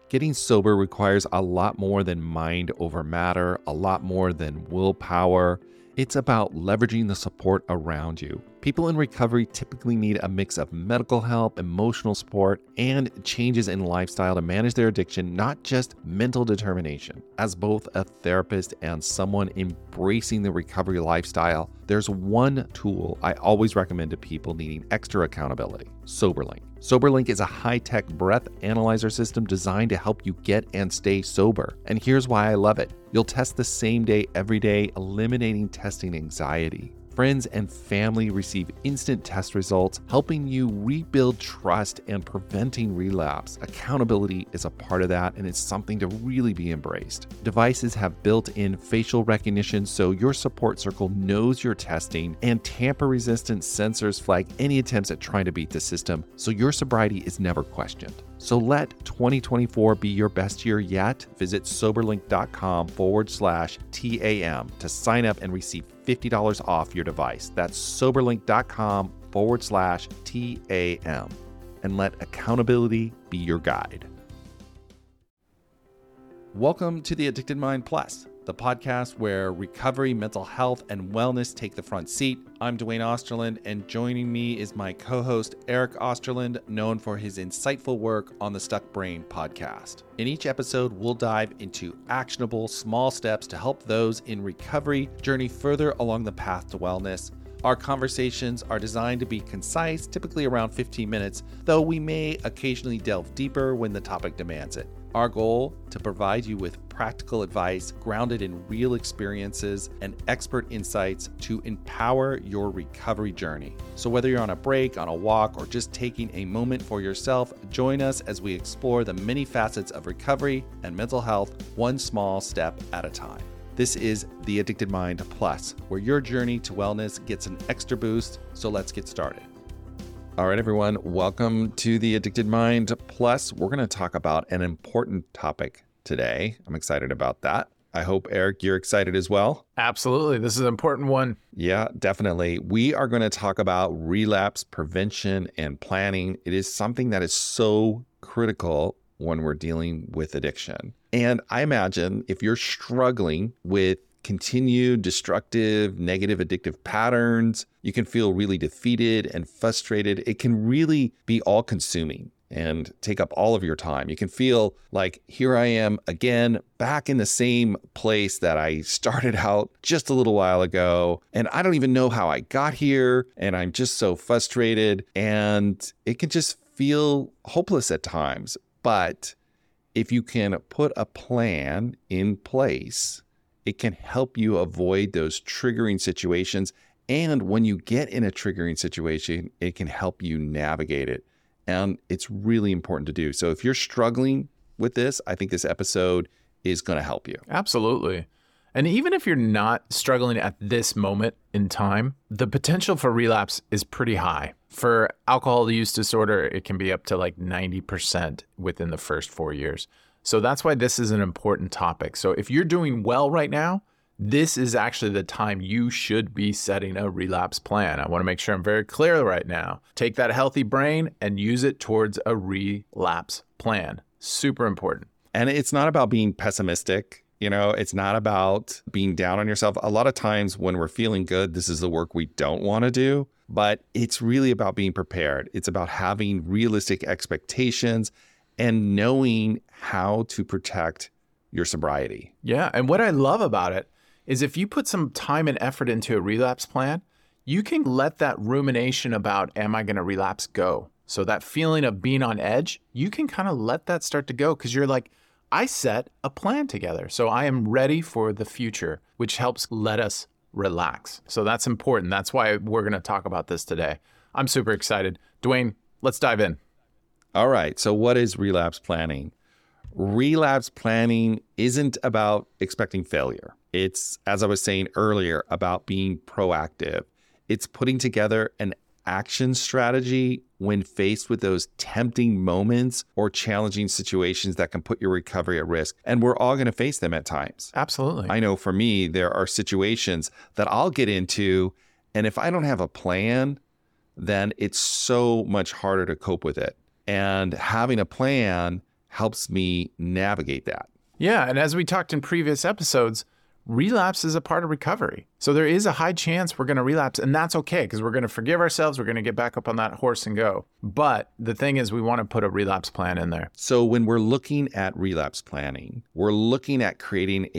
Getting sober requires a lot more than mind over matter, a lot more than willpower. It's about leveraging the support around you. People in recovery typically need a mix of medical help, emotional support, and changes in lifestyle to manage their addiction, not just mental determination. As both a therapist and someone embracing the recovery lifestyle, there's one tool I always recommend to people needing extra accountability: SoberLink. SoberLink is a high-tech breath analyzer system designed to help you get and stay sober. And here's why I love it. You'll test the same day every day, eliminating testing anxiety. Friends and family receive instant test results, helping you rebuild trust and preventing relapse. Accountability is a part of that, and it's something to really be embraced. Devices have built-in facial recognition, so your support circle knows you're testing, and tamper-resistant sensors flag any attempts at trying to beat the system, so your sobriety is never questioned. So let 2024 be your best year yet. Visit soberlink.com/TAM to sign up and receive $50 off your device. That's soberlink.com/TAM. And let accountability be your guide. Welcome to the Addicted Mind Plus, the podcast where recovery, mental health, and wellness take the front seat. I'm Dwayne Osterland, and joining me is my co-host, Eric Osterland, known for his insightful work on the Stuck Brain podcast. In each episode, we'll dive into actionable small steps to help those in recovery journey further along the path to wellness. Our conversations are designed to be concise, typically around 15 minutes, though we may occasionally delve deeper when the topic demands it. Our goal: to provide you with practical advice grounded in real experiences and expert insights to empower your recovery journey. So whether you're on a break, on a walk, or just taking a moment for yourself, join us as we explore the many facets of recovery and mental health, one small step at a time. This is the Addicted Mind Plus, where your journey to wellness gets an extra boost. So let's get started. All right, everyone, welcome to the Addicted Mind Plus. We're going to talk about an important topic today. I'm excited about that. I hope, Eric, you're excited as well. Absolutely. This is an important one. Yeah, definitely. We are going to talk about relapse prevention and planning. It is something that is so critical when we're dealing with addiction. And I imagine if you're struggling with continued destructive, negative, addictive patterns, you can feel really defeated and frustrated. It can really be all-consuming and take up all of your time. You can feel like, here I am again, back in the same place that I started out just a little while ago, and I don't even know how I got here, and I'm just so frustrated, and it can just feel hopeless at times. But if you can put a plan in place, it can help you avoid those triggering situations. And when you get in a triggering situation, it can help you navigate it. And it's really important to do. So if you're struggling with this, I think this episode is going to help you. Absolutely. And even if you're not struggling at this moment in time, the potential for relapse is pretty high. For alcohol use disorder, it can be up to like 90% within the first 4 years. So that's why this is an important topic. So if you're doing well right now, this is actually the time you should be setting a relapse plan. I want to make sure I'm very clear right now. Take that healthy brain and use it towards a relapse plan. Super important. And it's not about being pessimistic. It's not about being down on yourself. A lot of times when we're feeling good, this is the work we don't want to do, but it's really about being prepared. It's about having realistic expectations and knowing how to protect your sobriety. Yeah. And what I love about it is if you put some time and effort into a relapse plan, you can let that rumination about, am I going to relapse, go. So that feeling of being on edge, you can kind of let that start to go because you're like, I set a plan together. So I am ready for the future, which helps let us relax. So that's important. That's why we're going to talk about this today. I'm super excited. Dwayne, let's dive in. All right. So what is relapse planning? Relapse planning isn't about expecting failure. It's, as I was saying earlier, about being proactive. It's putting together an action strategy when faced with those tempting moments or challenging situations that can put your recovery at risk. And we're all going to face them at times. Absolutely. I know for me, there are situations that I'll get into, and if I don't have a plan, then it's so much harder to cope with it. And having a plan helps me navigate that. Yeah. And as we talked in previous episodes, relapse is a part of recovery. So there is a high chance we're going to relapse, and that's okay because we're going to forgive ourselves. We're going to get back up on that horse and go. But the thing is, we want to put a relapse plan in there. So when we're looking at relapse planning, we're looking at creating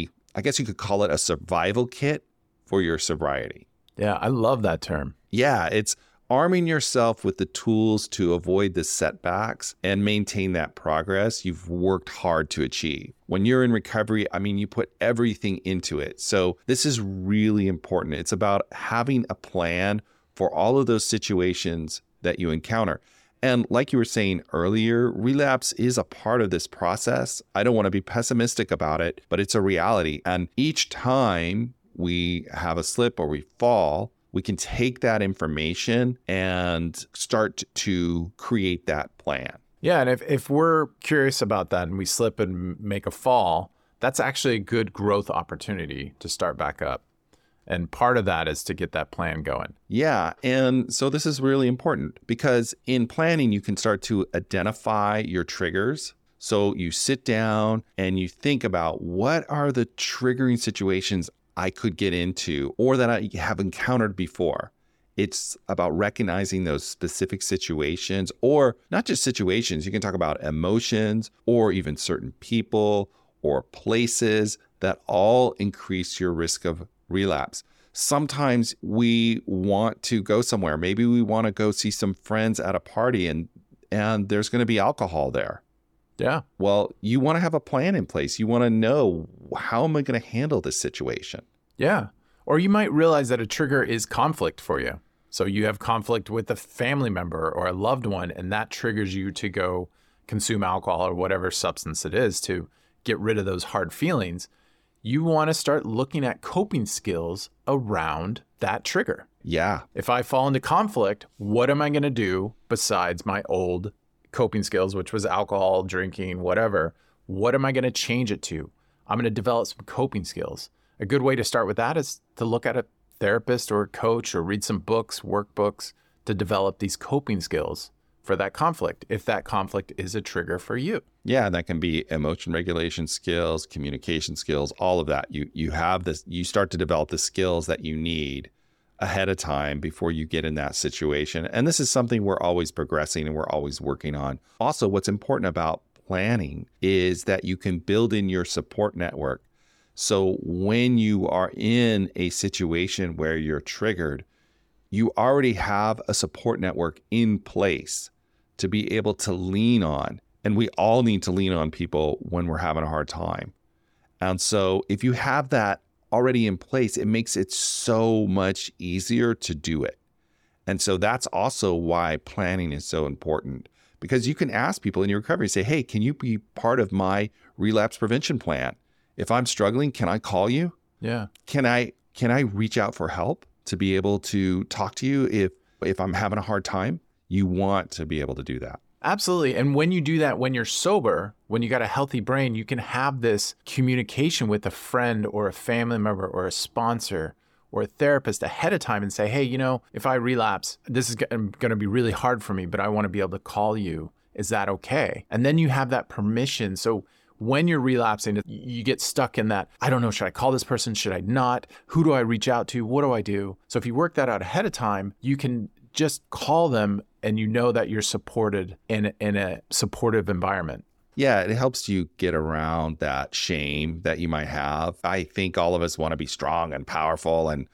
I guess you could call it a survival kit for your sobriety. Yeah, I love that term. Yeah, it's arming yourself with the tools to avoid the setbacks and maintain that progress you've worked hard to achieve. When you're in recovery, you put everything into it. So this is really important. It's about having a plan for all of those situations that you encounter. And like you were saying earlier, relapse is a part of this process. I don't want to be pessimistic about it, but it's a reality. And each time we have a slip or we fall, we can take that information and start to create that plan. Yeah, and if we're curious about that and we slip and make a fall, that's actually a good growth opportunity to start back up. And part of that is to get that plan going. Yeah, and so this is really important because in planning, you can start to identify your triggers. So you sit down and you think about what are the triggering situations I could get into or that I have encountered before. It's about recognizing those specific situations, or not just situations. You can talk about emotions or even certain people or places that all increase your risk of relapse. Sometimes we want to go somewhere. Maybe we want to go see some friends at a party and there's going to be alcohol there. Yeah. Well, you want to have a plan in place. You want to know, how am I going to handle this situation? Yeah. Or you might realize that a trigger is conflict for you. So you have conflict with a family member or a loved one, and that triggers you to go consume alcohol or whatever substance it is to get rid of those hard feelings. You want to start looking at coping skills around that trigger. Yeah. If I fall into conflict, what am I going to do besides my old coping skills, which was alcohol, drinking, whatever? What am I going to change it to? I'm going to develop some coping skills. A good way to start with that is to look at a therapist or a coach or read some books, workbooks to develop these coping skills for that conflict, if that conflict is a trigger for you. Yeah, and that can be emotion regulation skills, communication skills, all of that. You have this, you start to develop the skills that you need ahead of time before you get in that situation. And this is something we're always progressing and we're always working on. Also, what's important about planning is that you can build in your support network. So when you are in a situation where you're triggered, you already have a support network in place to be able to lean on. And we all need to lean on people when we're having a hard time. And so if you have that already in place, it makes it so much easier to do it. And so that's also why planning is so important, because you can ask people in your recovery, say, hey, can you be part of my relapse prevention plan? If I'm struggling, can I call you? Yeah. Can I reach out for help to be able to talk to you if I'm having a hard time? You want to be able to do that. Absolutely. And when you do that, when you're sober, when you got a healthy brain, you can have this communication with a friend or a family member or a sponsor or a therapist ahead of time and say, hey, if I relapse, this is going to be really hard for me, but I want to be able to call you. Is that okay? And then you have that permission. So when you're relapsing, you get stuck in that, I don't know, should I call this person? Should I not? Who do I reach out to? What do I do? So if you work that out ahead of time, you can just call them and you know that you're supported in a supportive environment. Yeah, it helps you get around that shame that you might have. I think all of us want to be strong and powerful and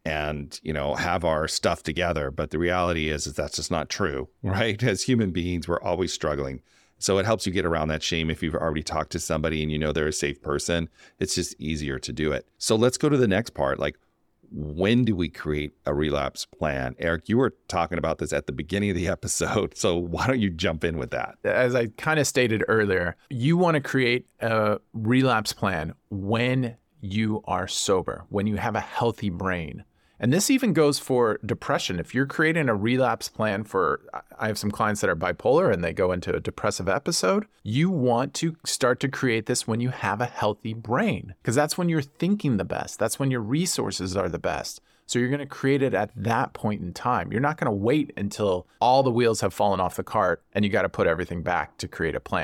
have our stuff together. But the reality is that's just not true, right? As human beings, we're always struggling. So it helps you get around that shame. If you've already talked to somebody and you know they're a safe person, it's just easier to do it. So let's go to the next part. Like, when do we create a relapse plan? Eric, you were talking about this at the beginning of the episode. So why don't you jump in with that? As I kind of stated earlier, you want to create a relapse plan when you are sober, when you have a healthy brain. And this even goes for depression. If you're creating a relapse plan I have some clients that are bipolar and they go into a depressive episode, you want to start to create this when you have a healthy brain, because that's when you're thinking the best. That's when your resources are the best. So you're going to create it at that point in time. You're not going to wait until all the wheels have fallen off the cart and you got to put everything back to create a plan.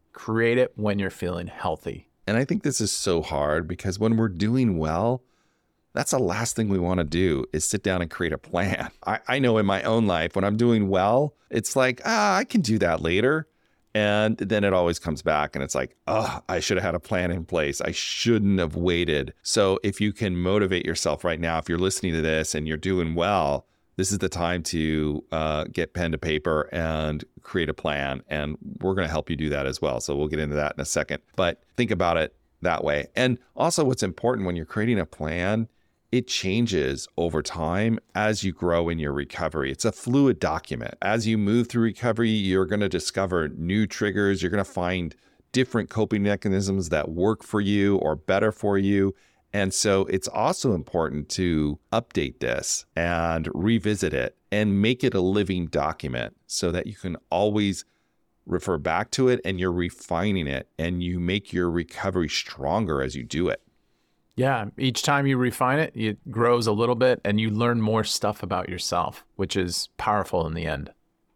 Create it when you're feeling healthy. And I think this is so hard because when we're doing well, that's the last thing we want to do is sit down and create a plan. I know in my own life, when I'm doing well, it's like, I can do that later. And then it always comes back and it's like, I should have had a plan in place. I shouldn't have waited. So if you can motivate yourself right now, if you're listening to this and you're doing well, this is the time to get pen to paper and create a plan. And we're going to help you do that as well. So we'll get into that in a second. But think about it that way. And also what's important when you're creating a plan, it changes over time as you grow in your recovery. It's a fluid document. As you move through recovery, you're going to discover new triggers. You're going to find different coping mechanisms that work for you or better for you. And so it's also important to update this and revisit it and make it a living document so that you can always refer back to it and you're refining it and you make your recovery stronger as you do it. Yeah, each time you refine it, it grows a little bit and you learn more stuff about yourself, which is powerful in the end.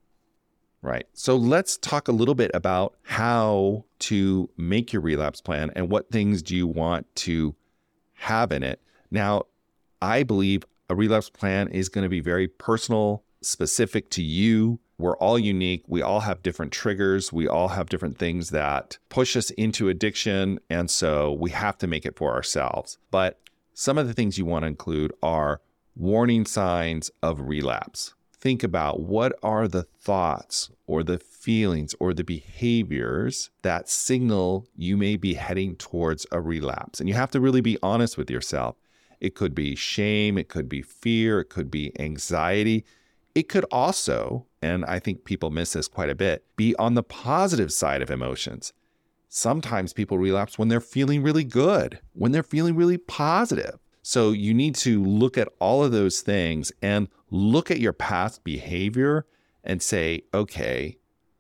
Right. So let's talk a little bit about how to make your relapse plan and what things do you want to have in it. Now, I believe a relapse plan is going to be very personal, specific to you. We're all unique. We all have different triggers. We all have different things that push us into addiction. And so we have to make it for ourselves. But some of the things you want to include are warning signs of relapse. Think about what are the thoughts or the feelings or the behaviors that signal you may be heading towards a relapse. And you have to really be honest with yourself. It could be shame. It could be fear. It could be anxiety. It could also, and I think people miss this quite a bit, be on the positive side of emotions. Sometimes people relapse when they're feeling really good, when they're feeling really positive. So you need to look at all of those things and look at your past behavior and say, okay,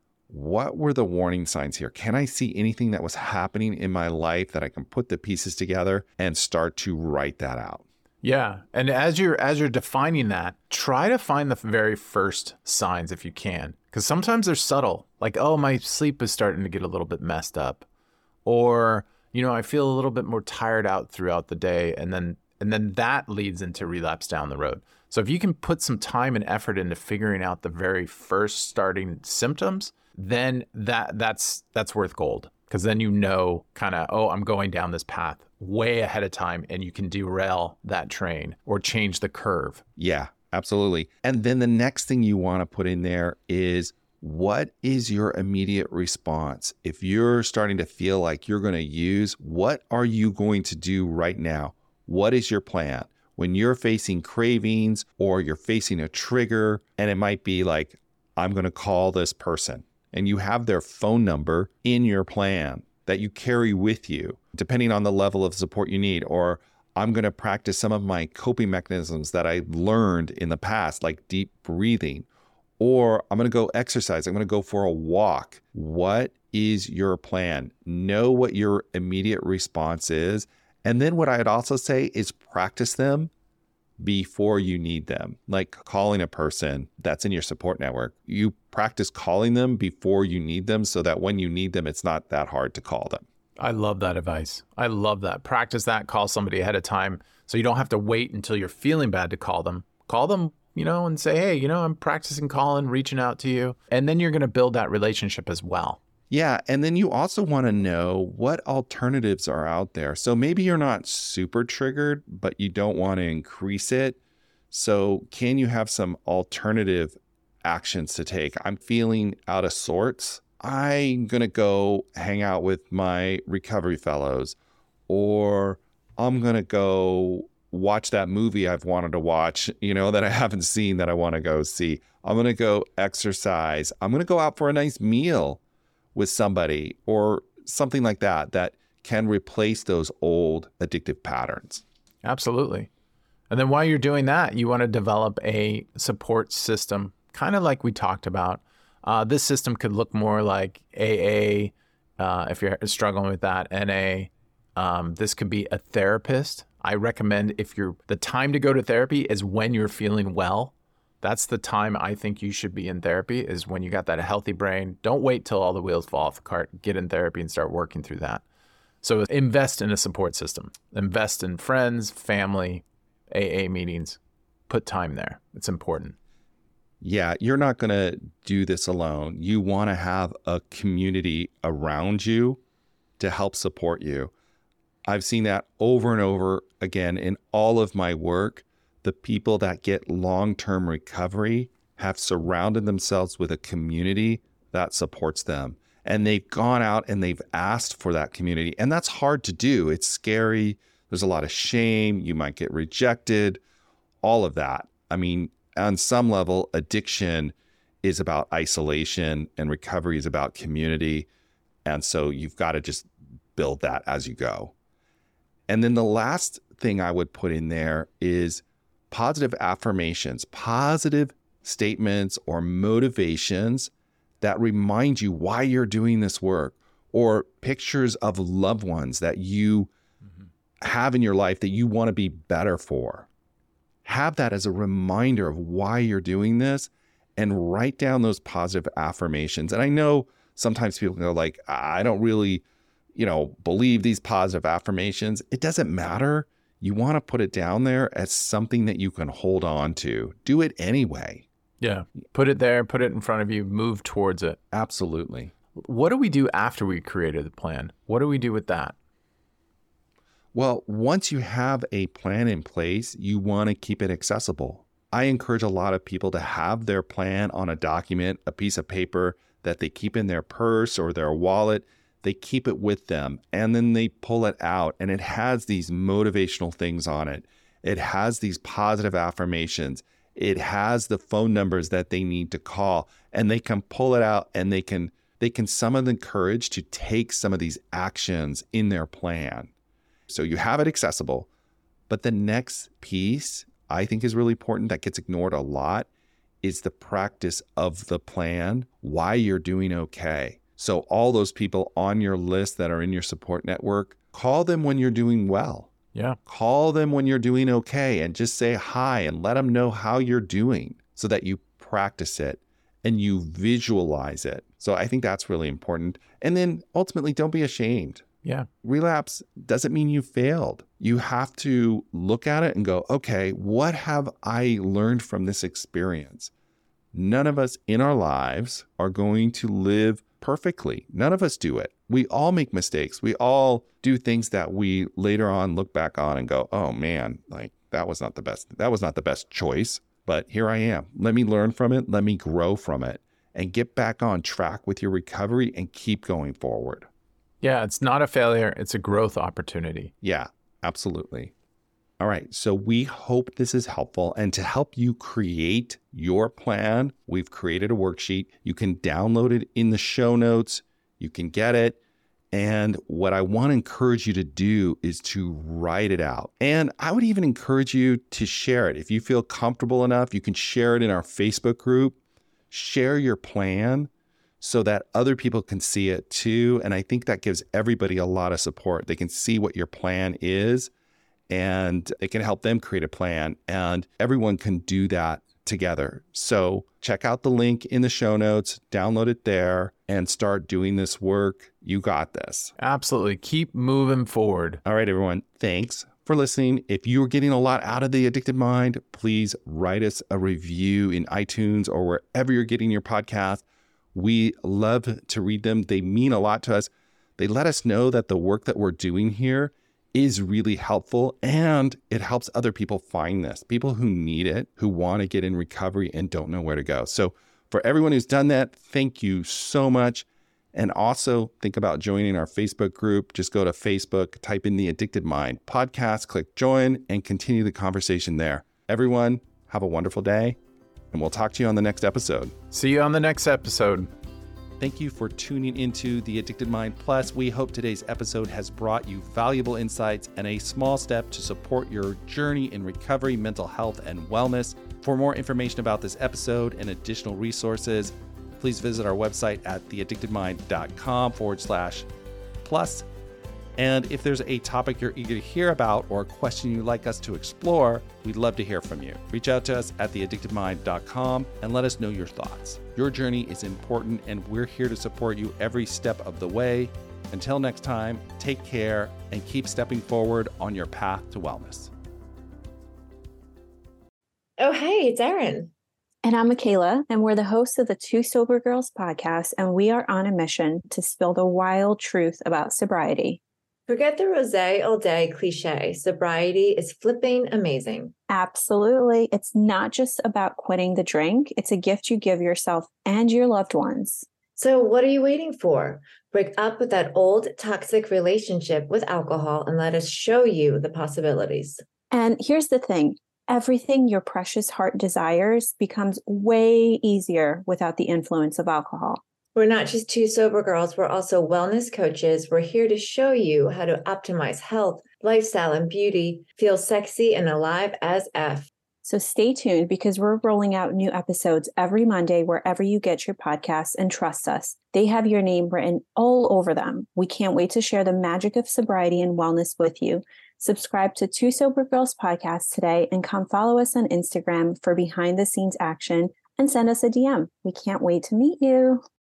what were the warning signs here? Can I see anything that was happening in my life that I can put the pieces together and start to write that out? Yeah. And as you're defining that, try to find the very first signs if you can. Because sometimes they're subtle. Like, oh, my sleep is starting to get a little bit messed up. Or, I feel a little bit more tired out throughout the day. And then that leads into relapse down the road. So if you can put some time and effort into figuring out the very first starting symptoms, then that's worth gold. Because then kind of, I'm going down this path way ahead of time and you can derail that train or change the curve. Yeah, absolutely. And then the next thing you want to put in there is, what is your immediate response? If you're starting to feel like you're going to use, what are you going to do right now? What is your plan? When you're facing cravings or you're facing a trigger, and it might be like, I'm going to call this person. And you have their phone number in your plan that you carry with you, depending on the level of support you need. Or I'm going to practice some of my coping mechanisms that I learned in the past, like deep breathing. Or I'm going to go exercise. I'm going to go for a walk. What is your plan? Know what your immediate response is. And then what I'd also say is practice them before you need them. Like calling a person that's in your support network. You practice calling them before you need them so that when you need them, it's not that hard to call them. I love that advice. I love that. Practice that. Call somebody ahead of time so you don't have to wait until you're feeling bad to call them. Call them, and say, hey, I'm practicing calling, reaching out to you. And then you're going to build that relationship as well. Yeah. And then you also want to know what alternatives are out there. So maybe you're not super triggered, but you don't want to increase it. So can you have some alternative actions to take? I'm feeling out of sorts. I'm going to go hang out with my recovery fellows, or I'm going to go watch that movie I've wanted to watch, that I haven't seen that I want to go see. I'm going to go exercise. I'm going to go out for a nice meal with somebody or something like that can replace those old addictive patterns. Absolutely. And then while you're doing that, you want to develop a support system, kind of like we talked about. This system could look more like AA, if you're struggling with that, NA. This could be a therapist. I recommend the time to go to therapy is when you're feeling well. That's the time I think you should be in therapy, is when you got that healthy brain. Don't wait till all the wheels fall off the cart. Get in therapy and start working through that. So invest in a support system. Invest in friends, family, AA meetings. Put time there. It's important. Yeah, you're not going to do this alone. You want to have a community around you to help support you. I've seen that over and over again in all of my work. The people that get long-term recovery have surrounded themselves with a community that supports them. And they've gone out and they've asked for that community. And that's hard to do. It's scary. There's a lot of shame. You might get rejected, all of that. I mean, on some level, addiction is about isolation and recovery is about community. And so you've got to just build that as you go. And then the last thing I would put in there is positive affirmations, positive statements or motivations that remind you why you're doing this work, or pictures of loved ones that you have in your life that you want to be better for. Have that as a reminder of why you're doing this and write down those positive affirmations. And I know sometimes people go like, I don't really, believe these positive affirmations. It doesn't matter. You want to put it down there as something that you can hold on to. Do it anyway. Yeah. Put it there, put it in front of you, move towards it. Absolutely. What do we do after we created the plan? What do we do with that? Well, once you have a plan in place, you want to keep it accessible. I encourage a lot of people to have their plan on a document, a piece of paper that they keep in their purse or their wallet. They keep it with them and then they pull it out, and it has these motivational things on it. It has these positive affirmations. It has the phone numbers that they need to call, and they can pull it out and they can summon the courage to take some of these actions in their plan. So you have it accessible. But the next piece I think is really important that gets ignored a lot is the practice of the plan, why you're doing okay. So all those people on your list that are in your support network, call them when you're doing well. Yeah. Call them when you're doing okay and just say hi and let them know how you're doing so that you practice it and you visualize it. So I think that's really important. And then ultimately, don't be ashamed. Yeah. Relapse doesn't mean you failed. You have to look at it and go, okay, what have I learned from this experience? None of us in our lives are going to live perfectly. None of us do it. We all make mistakes. We all do things that we later on look back on and go, oh man, like that was not the best. That was not the best choice, but here I am. Let me learn from it. Let me grow from it and get back on track with your recovery and keep going forward. Yeah, it's not a failure. It's a growth opportunity. Yeah, absolutely. All right, so we hope this is helpful. And to help you create your plan, we've created a worksheet. You can download it in the show notes. You can get it. And what I want to encourage you to do is to write it out. And I would even encourage you to share it. If you feel comfortable enough, you can share it in our Facebook group. Share your plan so that other people can see it too. And I think that gives everybody a lot of support. They can see what your plan is, and it can help them create a plan, and everyone can do that together. So check out the link in the show notes, download it there, and start doing this work. You got this. Absolutely. Keep moving forward. All right, everyone. Thanks for listening. If you're getting a lot out of The Addicted Mind, please write us a review in iTunes or wherever you're getting your podcast. We love to read them. They mean a lot to us. They let us know that the work that we're doing here is really helpful, and it helps other people find this, people who need it, who want to get in recovery and don't know where to go. So for everyone who's done that, thank you so much. And also think about joining our Facebook group. Just go to Facebook, type in The Addicted Mind podcast, click join, and continue the conversation there. Everyone, have a wonderful day, and we'll talk to you on the next episode. See you on the next episode. Thank you for tuning into The Addicted Mind Plus. We hope today's episode has brought you valuable insights and a small step to support your journey in recovery, mental health, and wellness. For more information about this episode and additional resources, please visit our website at theaddictedmind.com/plus. And if there's a topic you're eager to hear about or a question you'd like us to explore, we'd love to hear from you. Reach out to us at theaddictedmind.com and let us know your thoughts. Your journey is important and we're here to support you every step of the way. Until next time, take care and keep stepping forward on your path to wellness. Oh, hey, it's Erin. And I'm Michaela, and we're the hosts of the Two Sober Girls podcast, and we are on a mission to spill the wild truth about sobriety. Forget the rosé all day cliche. Sobriety is flipping amazing. Absolutely. It's not just about quitting the drink. It's a gift you give yourself and your loved ones. So what are you waiting for? Break up with that old toxic relationship with alcohol and let us show you the possibilities. And here's the thing. Everything your precious heart desires becomes way easier without the influence of alcohol. We're not just two sober girls, we're also wellness coaches. We're here to show you how to optimize health, lifestyle, and beauty, feel sexy and alive as F. So stay tuned because we're rolling out new episodes every Monday wherever you get your podcasts, and trust us, they have your name written all over them. We can't wait to share the magic of sobriety and wellness with you. Subscribe to Two Sober Girls podcast today and come follow us on Instagram for behind the scenes action and send us a DM. We can't wait to meet you.